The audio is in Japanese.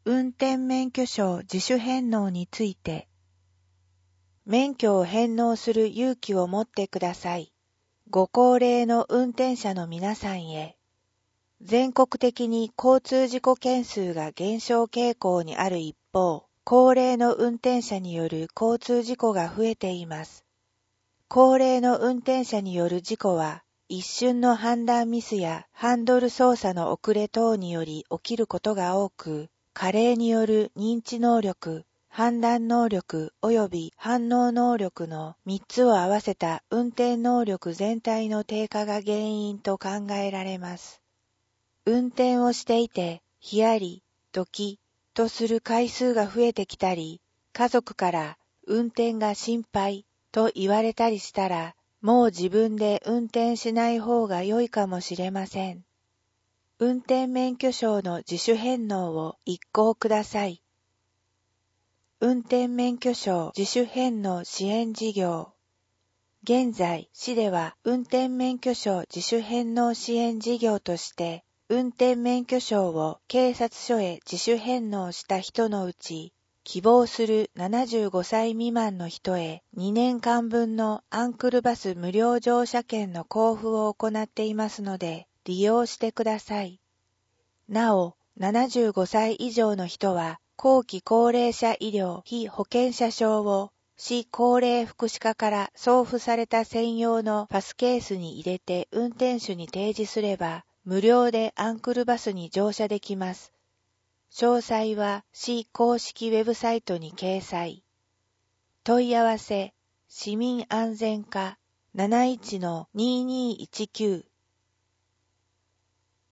運転免許証自主返納について、免許を返納する勇気を持ってください。ご高齢の運転者の皆さんへ。全国的に交通事故件数が減少傾向にある一方、高齢の運転者による交通事故が増えています。高齢の運転者による事故は、一瞬の判断ミスやハンドル操作の遅れ等により起きることが多く、加齢による認知能力、判断能力及び反応能力の3つを合わせた運転能力全体の低下が原因と考えられます。運転をしていて、ヒヤリ、ドキッとする回数が増えてきたり、家族から運転が心配と言われたりしたら、もう自分で運転しない方が良いかもしれません。運転免許証の自主返納を一行ください。運転免許証自主返納支援事業。現在、市では運転免許証自主返納支援事業として、運転免許証を警察署へ自主返納した人のうち、希望する75歳未満の人へ2年間分のアンクルバス無料乗車券の交付を行っていますので、利用してください。なお、75歳以上の人は、後期高齢者医療被保険者証を市高齢福祉課から送付された専用のパスケースに入れて運転手に提示すれば、無料でアンクルバスに乗車できます。詳細は市公式ウェブサイトに掲載。問い合わせ、市民安全課 71-2219